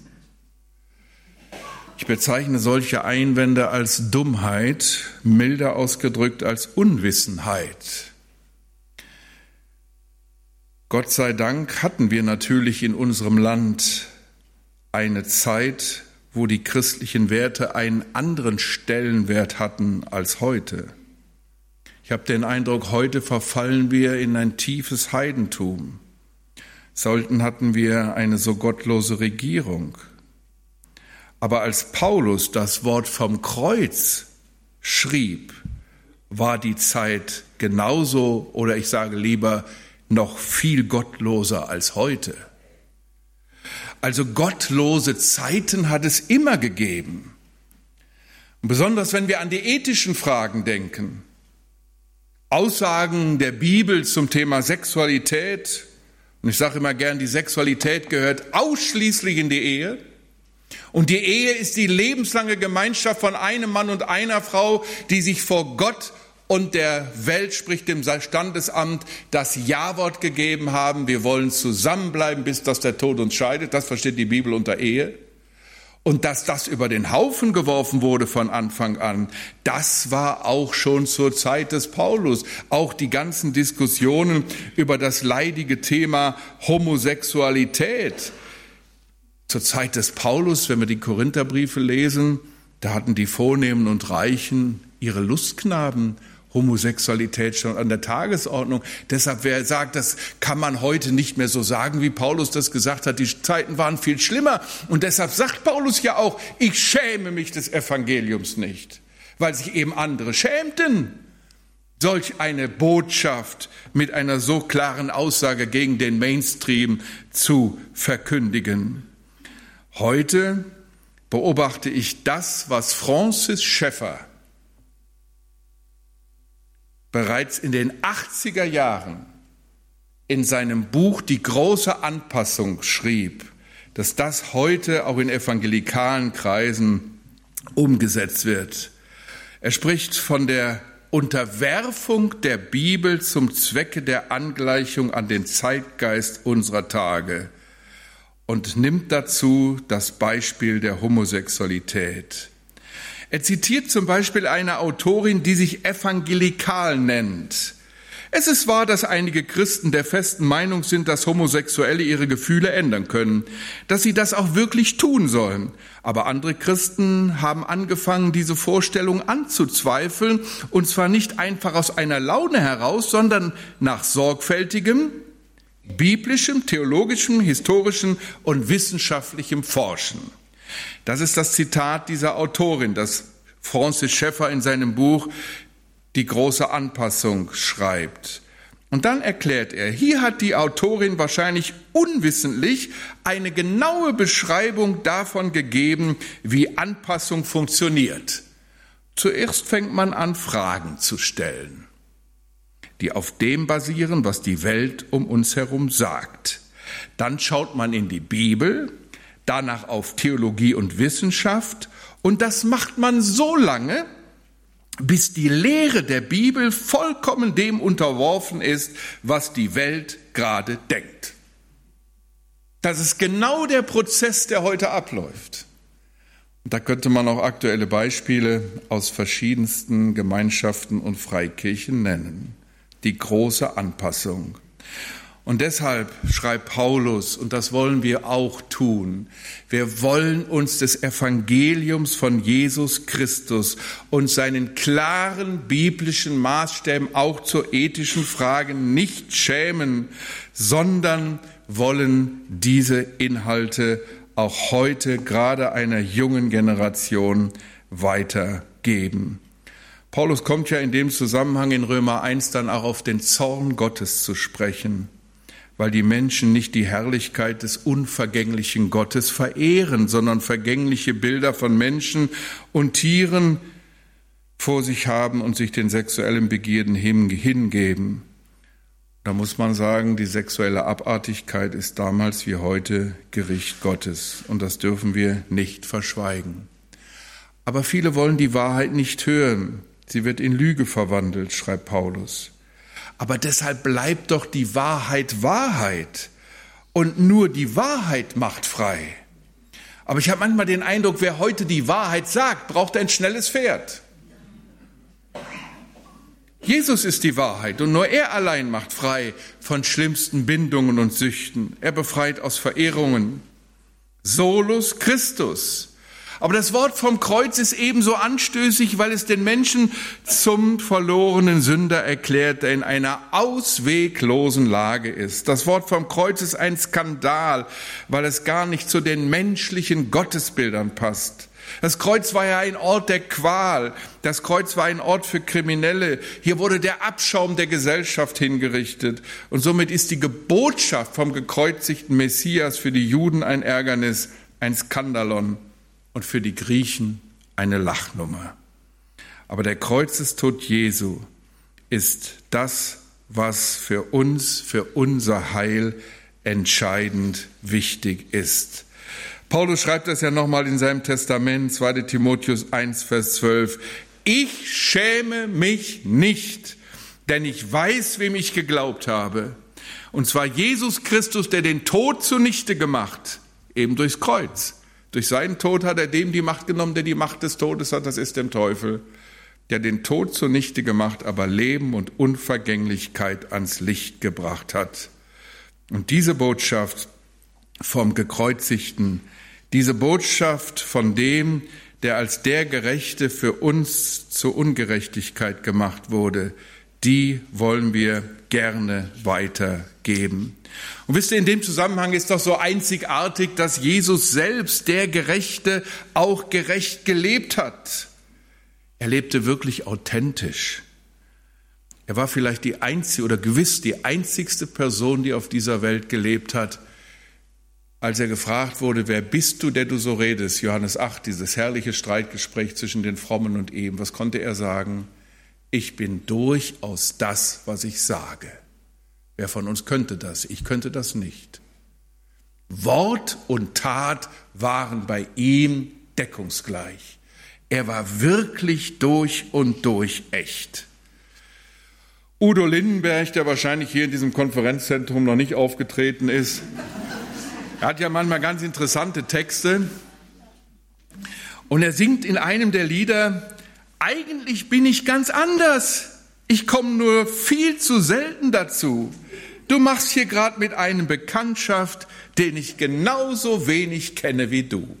Ich bezeichne solche Einwände als Dummheit, milder ausgedrückt als Unwissenheit. Gott sei Dank hatten wir natürlich in unserem Land eine Zeit, wo die christlichen Werte einen anderen Stellenwert hatten als heute. Ich habe den Eindruck, heute verfallen wir in ein tiefes Heidentum. Selten hatten wir eine so gottlose Regierung. Aber als Paulus das Wort vom Kreuz schrieb, war die Zeit genauso, oder ich sage lieber, noch viel gottloser als heute. Also gottlose Zeiten hat es immer gegeben. Und besonders wenn wir an die ethischen Fragen denken. Aussagen der Bibel zum Thema Sexualität. Und ich sage immer gern, die Sexualität gehört ausschließlich in die Ehe. Und die Ehe ist die lebenslange Gemeinschaft von einem Mann und einer Frau, die sich vor Gott und der Welt, sprich dem Standesamt, das Ja-Wort gegeben haben. Wir wollen zusammenbleiben, bis dass der Tod uns scheidet. Das versteht die Bibel unter Ehe. Und dass das über den Haufen geworfen wurde von Anfang an, das war auch schon zur Zeit des Paulus. Auch die ganzen Diskussionen über das leidige Thema Homosexualität. Zur Zeit des Paulus, wenn wir die Korintherbriefe lesen, da hatten die Vornehmen und Reichen ihre Lustknaben, Homosexualität schon an der Tagesordnung. Deshalb, wer sagt, das kann man heute nicht mehr so sagen, wie Paulus das gesagt hat. Die Zeiten waren viel schlimmer. Und deshalb sagt Paulus ja auch, ich schäme mich des Evangeliums nicht, weil sich eben andere schämten, solch eine Botschaft mit einer so klaren Aussage gegen den Mainstream zu verkündigen. Heute beobachte ich das, was Francis Schaeffer bereits in den achtziger Jahren in seinem Buch Die große Anpassung schrieb, dass das heute auch in evangelikalen Kreisen umgesetzt wird. Er spricht von der Unterwerfung der Bibel zum Zwecke der Angleichung an den Zeitgeist unserer Tage und nimmt dazu das Beispiel der Homosexualität. Er zitiert zum Beispiel eine Autorin, die sich evangelikal nennt. Es ist wahr, dass einige Christen der festen Meinung sind, dass Homosexuelle ihre Gefühle ändern können, dass sie das auch wirklich tun sollen. Aber andere Christen haben angefangen, diese Vorstellung anzuzweifeln, und zwar nicht einfach aus einer Laune heraus, sondern nach sorgfältigem, biblischem, theologischem, historischem und wissenschaftlichem Forschen. Das ist das Zitat dieser Autorin, das Francis Schaeffer in seinem Buch Die große Anpassung schreibt. Und dann erklärt er, hier hat die Autorin wahrscheinlich unwissentlich eine genaue Beschreibung davon gegeben, wie Anpassung funktioniert. Zuerst fängt man an, Fragen zu stellen, die auf dem basieren, was die Welt um uns herum sagt. Dann schaut man in die Bibel, danach auf Theologie und Wissenschaft, und das macht man so lange, bis die Lehre der Bibel vollkommen dem unterworfen ist, was die Welt gerade denkt. Das ist genau der Prozess, der heute abläuft. Und da könnte man auch aktuelle Beispiele aus verschiedensten Gemeinschaften und Freikirchen nennen. Die große Anpassung. Und deshalb schreibt Paulus, und das wollen wir auch tun, wir wollen uns des Evangeliums von Jesus Christus und seinen klaren biblischen Maßstäben auch zu ethischen Fragen nicht schämen, sondern wollen diese Inhalte auch heute gerade einer jungen Generation weitergeben. Paulus kommt ja in dem Zusammenhang in Römer eins dann auch auf den Zorn Gottes zu sprechen, weil die Menschen nicht die Herrlichkeit des unvergänglichen Gottes verehren, sondern vergängliche Bilder von Menschen und Tieren vor sich haben und sich den sexuellen Begierden hingeben. Da muss man sagen, die sexuelle Abartigkeit ist damals wie heute Gericht Gottes, und das dürfen wir nicht verschweigen. Aber viele wollen die Wahrheit nicht hören. Sie wird in Lüge verwandelt, schreibt Paulus. Aber deshalb bleibt doch die Wahrheit Wahrheit. Und nur die Wahrheit macht frei. Aber ich habe manchmal den Eindruck, wer heute die Wahrheit sagt, braucht ein schnelles Pferd. Jesus ist die Wahrheit, und nur er allein macht frei von schlimmsten Bindungen und Süchten. Er befreit aus Verehrungen. Solus Christus. Aber das Wort vom Kreuz ist ebenso anstößig, weil es den Menschen zum verlorenen Sünder erklärt, der in einer ausweglosen Lage ist. Das Wort vom Kreuz ist ein Skandal, weil es gar nicht zu den menschlichen Gottesbildern passt. Das Kreuz war ja ein Ort der Qual. Das Kreuz war ein Ort für Kriminelle. Hier wurde der Abschaum der Gesellschaft hingerichtet. Und somit ist die Botschaft vom gekreuzigten Messias für die Juden ein Ärgernis, ein Skandalon. Und für die Griechen eine Lachnummer. Aber der Kreuzestod Jesu ist das, was für uns, für unser Heil entscheidend wichtig ist. Paulus schreibt das ja nochmal in seinem Testament, zweiter Timotheus eins, Vers zwölf. Ich schäme mich nicht, denn ich weiß, wem ich geglaubt habe. Und zwar Jesus Christus, der den Tod zunichte gemacht, eben durchs Kreuz. Durch seinen Tod hat er dem die Macht genommen, der die Macht des Todes hat, das ist dem Teufel, der den Tod zunichte gemacht, aber Leben und Unvergänglichkeit ans Licht gebracht hat. Und diese Botschaft vom Gekreuzigten, diese Botschaft von dem, der als der Gerechte für uns zur Ungerechtigkeit gemacht wurde, die wollen wir gerne weitergeben. Und wisst ihr, in dem Zusammenhang ist doch so einzigartig, dass Jesus selbst, der Gerechte, auch gerecht gelebt hat. Er lebte wirklich authentisch. Er war vielleicht die einzige oder gewiss die einzigste Person, die auf dieser Welt gelebt hat. Als er gefragt wurde, wer bist du, der du so redest? Johannes acht, dieses herrliche Streitgespräch zwischen den Frommen und ihm. Was konnte er sagen? Ich bin durchaus das, was ich sage. Wer von uns könnte das? Ich könnte das nicht. Wort und Tat waren bei ihm deckungsgleich. Er war wirklich durch und durch echt. Udo Lindenberg, der wahrscheinlich hier in diesem Konferenzzentrum noch nicht aufgetreten ist, er hat ja manchmal ganz interessante Texte. Und er singt in einem der Lieder, eigentlich bin ich ganz anders. Ich komme nur viel zu selten dazu. Du machst hier gerade mit einem Bekanntschaft, den ich genauso wenig kenne wie du.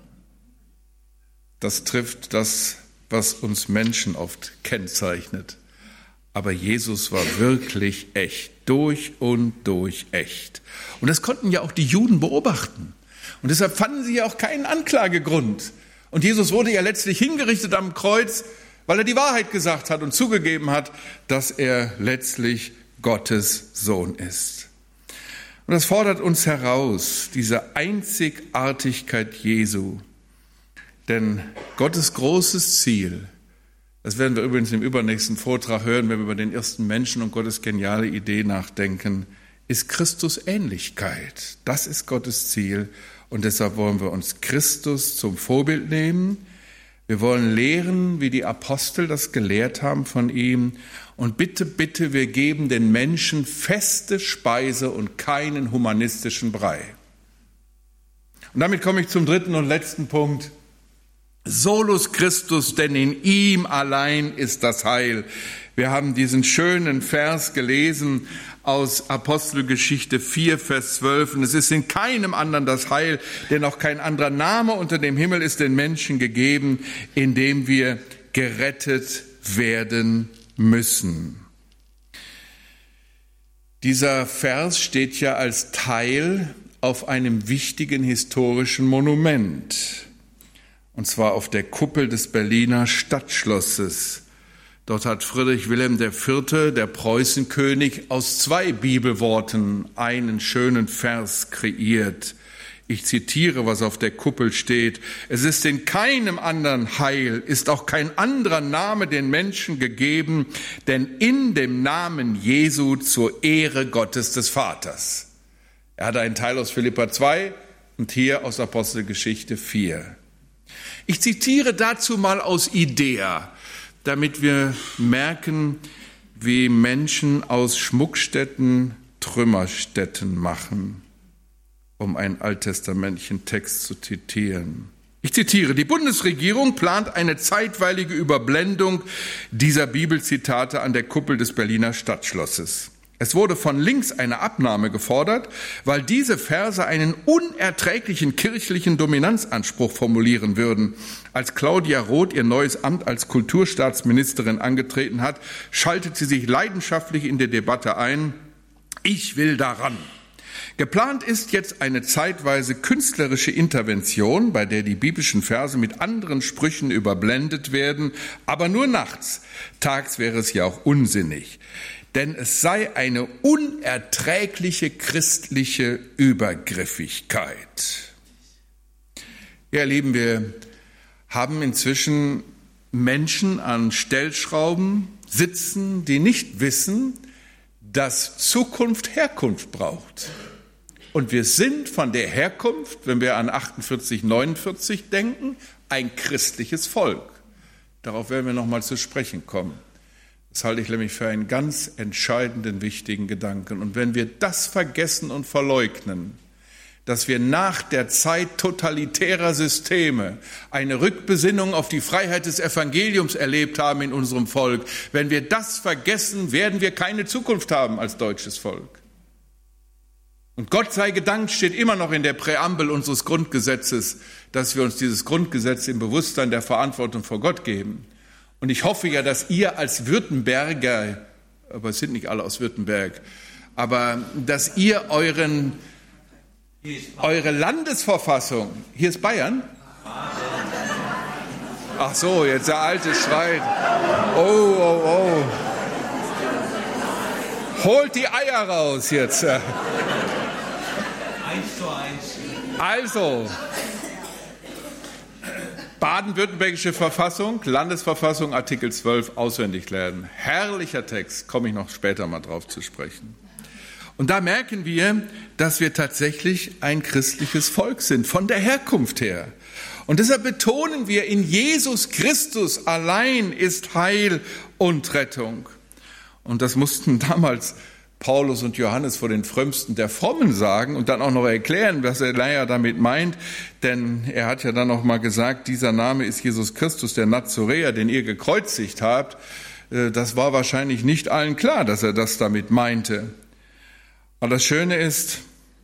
Das trifft das, was uns Menschen oft kennzeichnet. Aber Jesus war wirklich echt, durch und durch echt. Und das konnten ja auch die Juden beobachten. Und deshalb fanden sie ja auch keinen Anklagegrund. Und Jesus wurde ja letztlich hingerichtet am Kreuz, weil er die Wahrheit gesagt hat und zugegeben hat, dass er letztlich Gottes Sohn ist. Und das fordert uns heraus, diese Einzigartigkeit Jesu. Denn Gottes großes Ziel, das werden wir übrigens im übernächsten Vortrag hören, wenn wir über den ersten Menschen und Gottes geniale Idee nachdenken, ist Christusähnlichkeit. Das ist Gottes Ziel und deshalb wollen wir uns Christus zum Vorbild nehmen. Wir wollen lehren, wie die Apostel das gelehrt haben von ihm. Und bitte, bitte, wir geben den Menschen feste Speise und keinen humanistischen Brei. Und damit komme ich zum dritten und letzten Punkt. Solus Christus, denn in ihm allein ist das Heil. Wir haben diesen schönen Vers gelesen aus Apostelgeschichte vier, Vers zwölf. Und es ist in keinem anderen das Heil, denn auch kein anderer Name unter dem Himmel ist den Menschen gegeben, in dem wir gerettet werden müssen. Dieser Vers steht ja als Teil auf einem wichtigen historischen Monument. Und zwar auf der Kuppel des Berliner Stadtschlosses. Dort hat Friedrich Wilhelm der Vierte, der Preußenkönig, aus zwei Bibelworten einen schönen Vers kreiert. Ich zitiere, was auf der Kuppel steht. Es ist in keinem anderen Heil, ist auch kein anderer Name den Menschen gegeben, denn in dem Namen Jesu zur Ehre Gottes des Vaters. Er hat einen Teil aus Philipper zwei und hier aus Apostelgeschichte vier. Ich zitiere dazu mal aus Idea, damit wir merken, wie Menschen aus Schmuckstätten Trümmerstätten machen, um einen alttestamentlichen Text zu zitieren. Ich zitiere, die Bundesregierung plant eine zeitweilige Überblendung dieser Bibelzitate an der Kuppel des Berliner Stadtschlosses. Es wurde von links eine Abnahme gefordert, weil diese Verse einen unerträglichen kirchlichen Dominanzanspruch formulieren würden. Als Claudia Roth ihr neues Amt als Kulturstaatsministerin angetreten hat, schaltet sie sich leidenschaftlich in die Debatte ein. Ich will daran. Geplant ist jetzt eine zeitweise künstlerische Intervention, bei der die biblischen Verse mit anderen Sprüchen überblendet werden, aber nur nachts. Tags wäre es ja auch unsinnig. Denn es sei eine unerträgliche christliche Übergriffigkeit. Ja, Lieben, wir haben inzwischen Menschen an Stellschrauben sitzen, die nicht wissen, dass Zukunft Herkunft braucht. Und wir sind von der Herkunft, wenn wir an achtundvierzig, neunundvierzig denken, ein christliches Volk. Darauf werden wir noch mal zu sprechen kommen. Das halte ich nämlich für einen ganz entscheidenden, wichtigen Gedanken. Und wenn wir das vergessen und verleugnen, dass wir nach der Zeit totalitärer Systeme eine Rückbesinnung auf die Freiheit des Evangeliums erlebt haben in unserem Volk, wenn wir das vergessen, werden wir keine Zukunft haben als deutsches Volk. Und Gott sei gedankt steht immer noch in der Präambel unseres Grundgesetzes, dass wir uns dieses Grundgesetz im Bewusstsein der Verantwortung vor Gott geben. Und ich hoffe ja, dass ihr als Württemberger, aber es sind nicht alle aus Württemberg, aber dass ihr euren, eure Landesverfassung, hier ist Bayern? Ach so, jetzt der alte Schreit. Oh, oh, oh. Holt die Eier raus jetzt. Eins zu eins. Also. Baden-Württembergische Verfassung, Landesverfassung, Artikel zwölf, auswendig lernen. Herrlicher Text, komme ich noch später mal drauf zu sprechen. Und da merken wir, dass wir tatsächlich ein christliches Volk sind, von der Herkunft her. Und deshalb betonen wir, in Jesus Christus allein ist Heil und Rettung. Und das mussten damals Paulus und Johannes vor den Frömmsten der Frommen sagen und dann auch noch erklären, was er leider damit meint. Denn er hat ja dann noch mal gesagt, dieser Name ist Jesus Christus, der Nazoräer, den ihr gekreuzigt habt. Das war wahrscheinlich nicht allen klar, dass er das damit meinte. Aber das Schöne ist,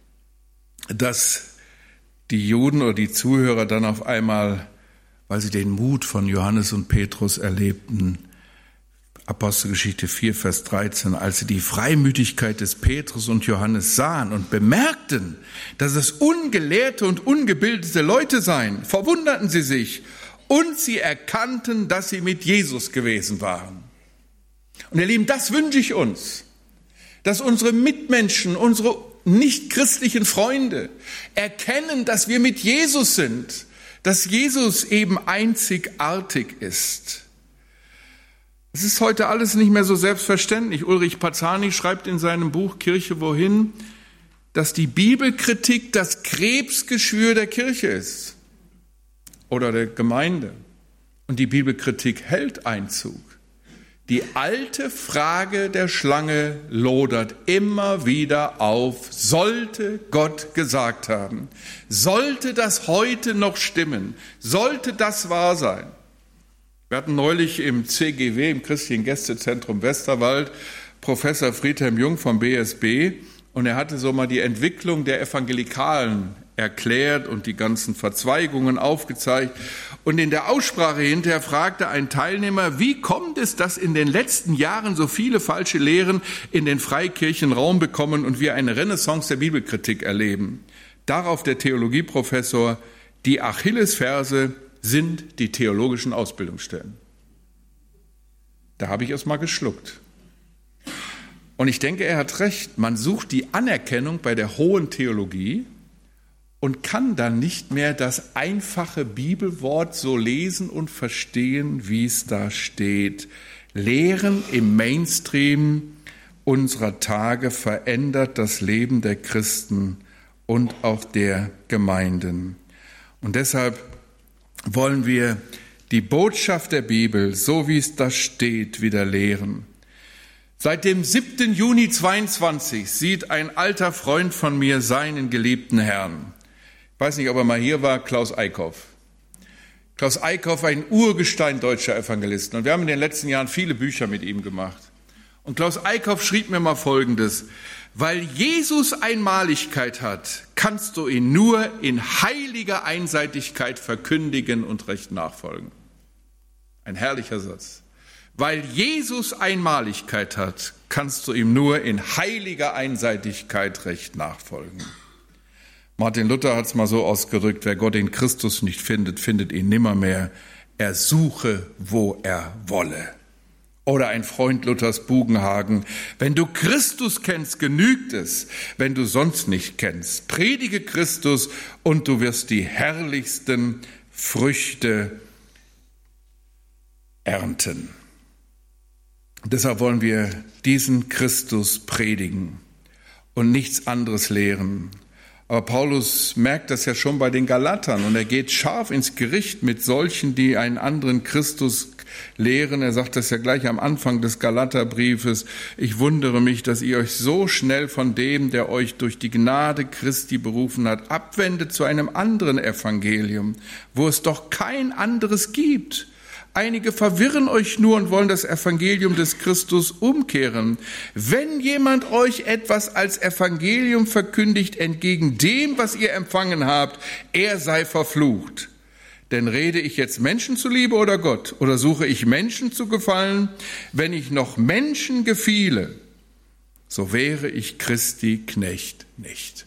dass die Juden oder die Zuhörer dann auf einmal, weil sie den Mut von Johannes und Petrus erlebten, Apostelgeschichte vier, Vers dreizehn, als sie die Freimütigkeit des Petrus und Johannes sahen und bemerkten, dass es ungelehrte und ungebildete Leute seien, verwunderten sie sich und sie erkannten, dass sie mit Jesus gewesen waren. Und ihr Lieben, das wünsche ich uns, dass unsere Mitmenschen, unsere nichtchristlichen Freunde erkennen, dass wir mit Jesus sind, dass Jesus eben einzigartig ist. Es ist heute alles nicht mehr so selbstverständlich. Ulrich Parzani schreibt in seinem Buch Kirche wohin, dass die Bibelkritik das Krebsgeschwür der Kirche ist oder der Gemeinde. Und die Bibelkritik hält Einzug. Die alte Frage der Schlange lodert immer wieder auf. Sollte Gott gesagt haben? Sollte das heute noch stimmen? Sollte das wahr sein? Wir hatten neulich im C G W, im Christlichen Gästezentrum Westerwald, Professor Friedhelm Jung vom B S B, und er hatte so mal die Entwicklung der Evangelikalen erklärt und die ganzen Verzweigungen aufgezeigt. Und in der Aussprache hinterher fragte ein Teilnehmer, wie kommt es, dass in den letzten Jahren so viele falsche Lehren in den Freikirchen Raum bekommen und wir eine Renaissance der Bibelkritik erleben? Darauf der Theologieprofessor, die Achillesferse sind die theologischen Ausbildungsstellen. Da habe ich erst mal geschluckt. Und ich denke, er hat recht. Man sucht die Anerkennung bei der hohen Theologie und kann dann nicht mehr das einfache Bibelwort so lesen und verstehen, wie es da steht. Lehren im Mainstream unserer Tage verändert das Leben der Christen und auch der Gemeinden. Und deshalb wollen wir die Botschaft der Bibel, so wie es da steht, wieder lehren. Seit dem siebten Juni zweiundzwanzig sieht ein alter Freund von mir seinen geliebten Herrn. Ich weiß nicht, ob er mal hier war, Klaus Eickhoff. Klaus Eickhoff, ein Urgestein deutscher Evangelisten. Und wir haben in den letzten Jahren viele Bücher mit ihm gemacht. Und Klaus Eickhoff schrieb mir mal Folgendes: Weil Jesus Einmaligkeit hat, kannst du ihn nur in heiliger Einseitigkeit verkündigen und recht nachfolgen. Ein herrlicher Satz. Weil Jesus Einmaligkeit hat, kannst du ihm nur in heiliger Einseitigkeit recht nachfolgen. Martin Luther hat es mal so ausgedrückt: Wer Gott in Christus nicht findet, findet ihn nimmermehr. Er suche, wo er wolle. Oder ein Freund Luthers, Bugenhagen: Wenn du Christus kennst, genügt es, wenn du sonst nicht kennst. Predige Christus und du wirst die herrlichsten Früchte ernten. Deshalb wollen wir diesen Christus predigen und nichts anderes lehren. Aber Paulus merkt das ja schon bei den Galatern und er geht scharf ins Gericht mit solchen, die einen anderen Christus lehren. Er sagt das ja gleich am Anfang des Galaterbriefes: Ich wundere mich, dass ihr euch so schnell von dem, der euch durch die Gnade Christi berufen hat, abwendet zu einem anderen Evangelium, wo es doch kein anderes gibt. Einige verwirren euch nur und wollen das Evangelium des Christus umkehren. Wenn jemand euch etwas als Evangelium verkündigt entgegen dem, was ihr empfangen habt, er sei verflucht. Denn rede ich jetzt Menschen zuliebe oder Gott? Oder suche ich Menschen zu gefallen? Wenn ich noch Menschen gefiele, so wäre ich Christi Knecht nicht.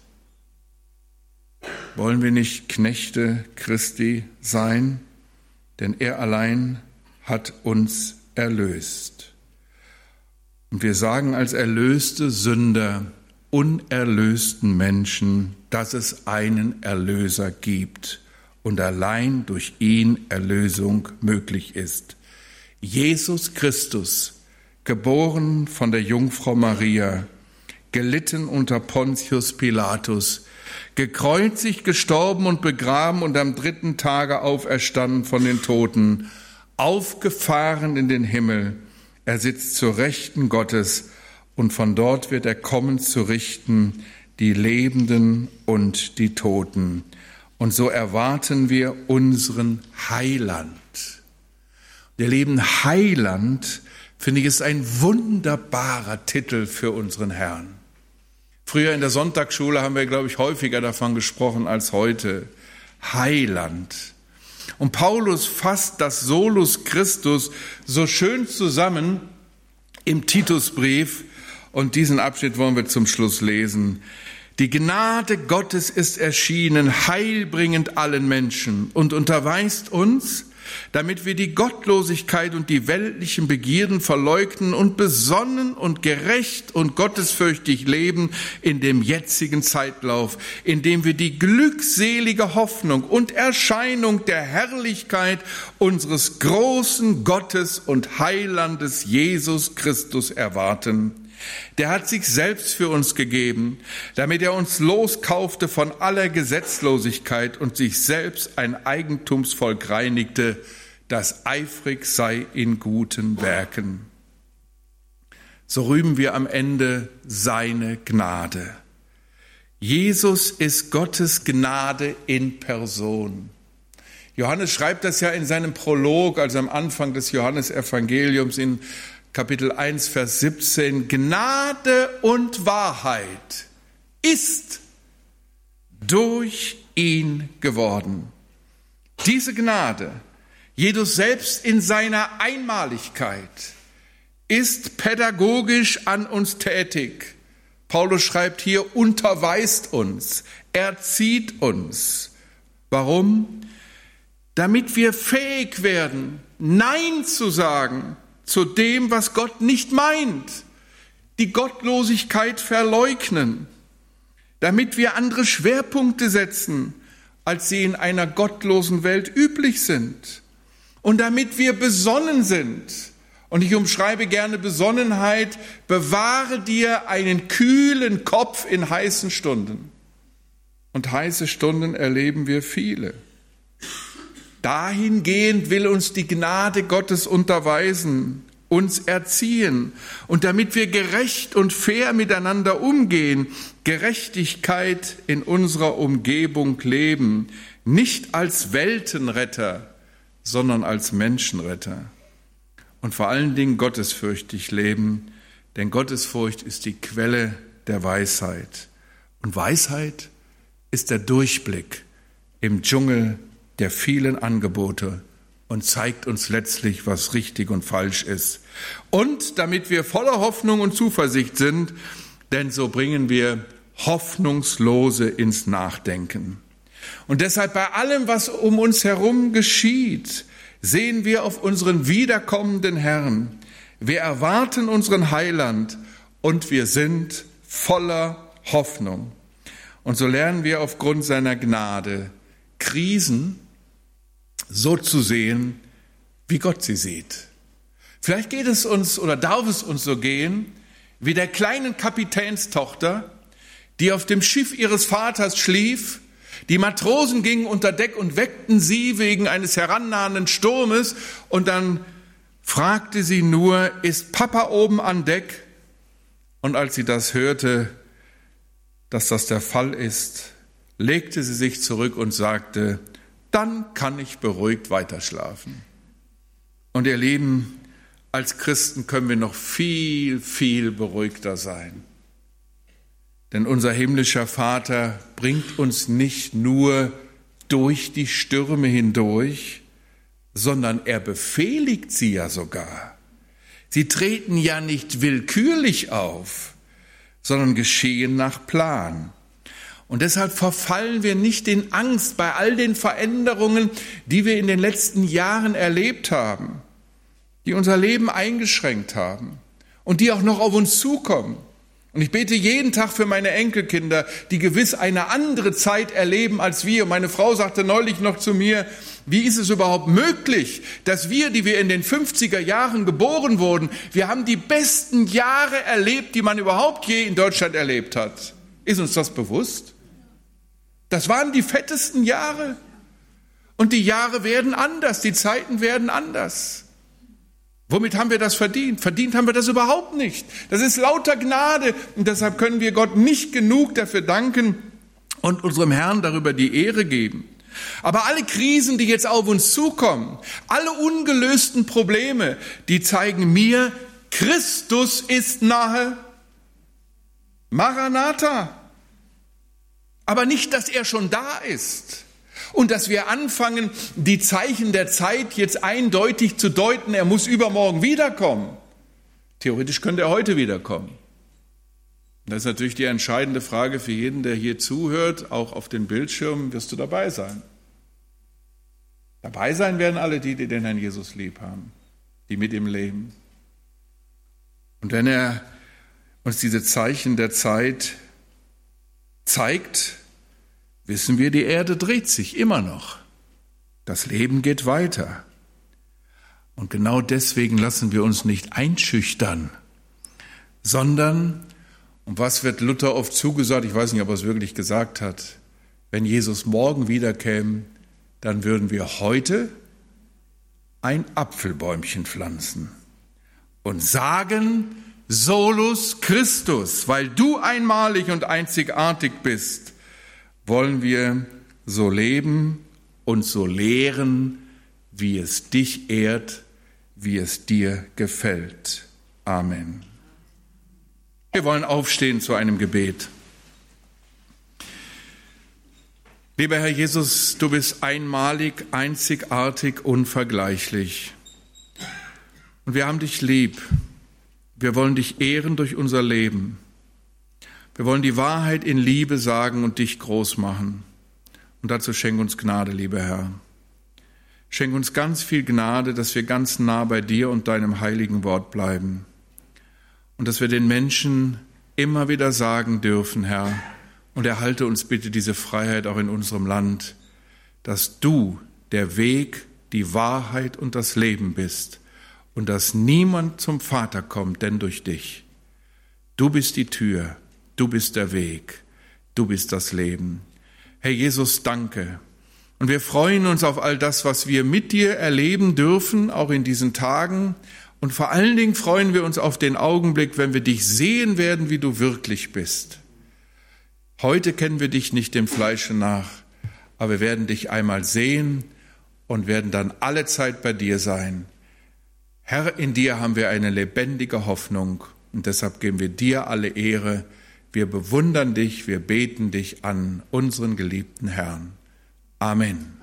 Wollen wir nicht Knechte Christi sein? Denn er allein hat uns erlöst. Und wir sagen als erlöste Sünder, unerlösten Menschen, dass es einen Erlöser gibt und allein durch ihn Erlösung möglich ist. Jesus Christus, geboren von der Jungfrau Maria, gelitten unter Pontius Pilatus, gekreuzigt, gestorben und begraben und am dritten Tage auferstanden von den Toten, aufgefahren in den Himmel. Er sitzt zur Rechten Gottes und von dort wird er kommen zu richten die Lebenden und die Toten. Und so erwarten wir unseren Heiland. Der lieben Heiland, finde ich, ist ein wunderbarer Titel für unseren Herrn. Früher in der Sonntagsschule haben wir, glaube ich, häufiger davon gesprochen als heute. Heiland. Und Paulus fasst das Solus Christus so schön zusammen im Titusbrief. Und diesen Abschnitt wollen wir zum Schluss lesen. Die Gnade Gottes ist erschienen, heilbringend allen Menschen und unterweist uns, damit wir die Gottlosigkeit und die weltlichen Begierden verleugnen und besonnen und gerecht und gottesfürchtig leben in dem jetzigen Zeitlauf, indem wir die glückselige Hoffnung und Erscheinung der Herrlichkeit unseres großen Gottes und Heilandes Jesus Christus erwarten. Der hat sich selbst für uns gegeben, damit er uns loskaufte von aller Gesetzlosigkeit und sich selbst ein Eigentumsvolk reinigte, das eifrig sei in guten Werken. So rühmen wir am Ende seine Gnade. Jesus ist Gottes Gnade in Person. Johannes schreibt das ja in seinem Prolog, also am Anfang des Johannesevangeliums in Kapitel eins, Vers siebzehn, Gnade und Wahrheit ist durch ihn geworden. Diese Gnade, Jesus selbst in seiner Einmaligkeit, ist pädagogisch an uns tätig. Paulus schreibt hier, unterweist uns, erzieht uns. Warum? Damit wir fähig werden, Nein zu sagen zu dem, was Gott nicht meint, die Gottlosigkeit verleugnen, damit wir andere Schwerpunkte setzen, als sie in einer gottlosen Welt üblich sind, und damit wir besonnen sind. Und ich umschreibe gerne Besonnenheit: bewahre dir einen kühlen Kopf in heißen Stunden. Und heiße Stunden erleben wir viele. Dahingehend will uns die Gnade Gottes unterweisen, uns erziehen. Und damit wir gerecht und fair miteinander umgehen, Gerechtigkeit in unserer Umgebung leben, nicht als Weltenretter, sondern als Menschenretter. Und vor allen Dingen gottesfürchtig leben, Denn Gottesfurcht ist die Quelle der Weisheit. Und Weisheit ist der Durchblick im Dschungel der vielen Angebote und zeigt uns letztlich, was richtig und falsch ist. Und damit wir voller Hoffnung und Zuversicht sind, denn so bringen wir Hoffnungslose ins Nachdenken. Und deshalb bei allem, was um uns herum geschieht, sehen wir auf unseren wiederkommenden Herrn. Wir erwarten unseren Heiland und wir sind voller Hoffnung. Und so lernen wir aufgrund seiner Gnade, Krisen so zu sehen, wie Gott sie sieht. Vielleicht geht es uns oder darf es uns so gehen, wie der kleinen Kapitänstochter, die auf dem Schiff ihres Vaters schlief. Die Matrosen gingen unter Deck und weckten sie wegen eines herannahenden Sturmes. Und dann fragte sie nur, ist Papa oben an Deck? Und als sie das hörte, dass das der Fall ist, legte sie sich zurück und sagte, dann kann ich beruhigt weiterschlafen. Und ihr Lieben, als Christen können wir noch viel, viel beruhigter sein. Denn unser himmlischer Vater bringt uns nicht nur durch die Stürme hindurch, sondern er befehligt sie ja sogar. Sie treten ja nicht willkürlich auf, sondern geschehen nach Plan. Und deshalb verfallen wir nicht in Angst bei all den Veränderungen, die wir in den letzten Jahren erlebt haben, die unser Leben eingeschränkt haben und die auch noch auf uns zukommen. Und ich bete jeden Tag für meine Enkelkinder, die gewiss eine andere Zeit erleben als wir. Und meine Frau sagte neulich noch zu mir, wie ist es überhaupt möglich, dass wir, die wir in den fünfziger Jahren geboren wurden, wir haben die besten Jahre erlebt, die man überhaupt je in Deutschland erlebt hat. Ist uns das bewusst? Das waren die fettesten Jahre. Und die Jahre werden anders, die Zeiten werden anders. Womit haben wir das verdient? Verdient haben wir das überhaupt nicht. Das ist lauter Gnade und deshalb können wir Gott nicht genug dafür danken und unserem Herrn darüber die Ehre geben. Aber alle Krisen, die jetzt auf uns zukommen, alle ungelösten Probleme, die zeigen mir, Christus ist nahe. Maranatha. Aber nicht, dass er schon da ist. Und dass wir anfangen, die Zeichen der Zeit jetzt eindeutig zu deuten, er muss übermorgen wiederkommen. Theoretisch könnte er heute wiederkommen. Das ist natürlich die entscheidende Frage für jeden, der hier zuhört, auch auf den Bildschirmen, wirst du dabei sein? Dabei sein werden alle die, die den Herrn Jesus lieb haben, die mit ihm leben. Und wenn er uns diese Zeichen der Zeit zeigt, wissen wir, die Erde dreht sich immer noch. Das Leben geht weiter. Und genau deswegen lassen wir uns nicht einschüchtern, sondern, und was wird Luther oft zugesagt, ich weiß nicht, ob er es wirklich gesagt hat, wenn Jesus morgen wiederkäme, dann würden wir heute ein Apfelbäumchen pflanzen und sagen, Solus Christus, weil du einmalig und einzigartig bist, wollen wir so leben und so lehren, wie es dich ehrt, wie es dir gefällt. Amen. Wir wollen aufstehen zu einem Gebet. Lieber Herr Jesus, du bist einmalig, einzigartig, unvergleichlich. Und wir haben dich lieb. Wir wollen dich ehren durch unser Leben. Wir wollen die Wahrheit in Liebe sagen und dich groß machen. Und dazu schenk uns Gnade, lieber Herr. Schenk uns ganz viel Gnade, dass wir ganz nah bei dir und deinem heiligen Wort bleiben. Und dass wir den Menschen immer wieder sagen dürfen, Herr, und erhalte uns bitte diese Freiheit auch in unserem Land, dass du der Weg, die Wahrheit und das Leben bist und dass niemand zum Vater kommt, denn durch dich. Du bist die Tür. Du bist der Weg, du bist das Leben. Herr Jesus, danke. Und wir freuen uns auf all das, was wir mit dir erleben dürfen, auch in diesen Tagen. Und vor allen Dingen freuen wir uns auf den Augenblick, wenn wir dich sehen werden, wie du wirklich bist. Heute kennen wir dich nicht dem Fleische nach, aber wir werden dich einmal sehen und werden dann alle Zeit bei dir sein. Herr, in dir haben wir eine lebendige Hoffnung Und deshalb geben wir dir alle Ehre. Wir bewundern dich, wir beten dich an, unseren geliebten Herrn. Amen.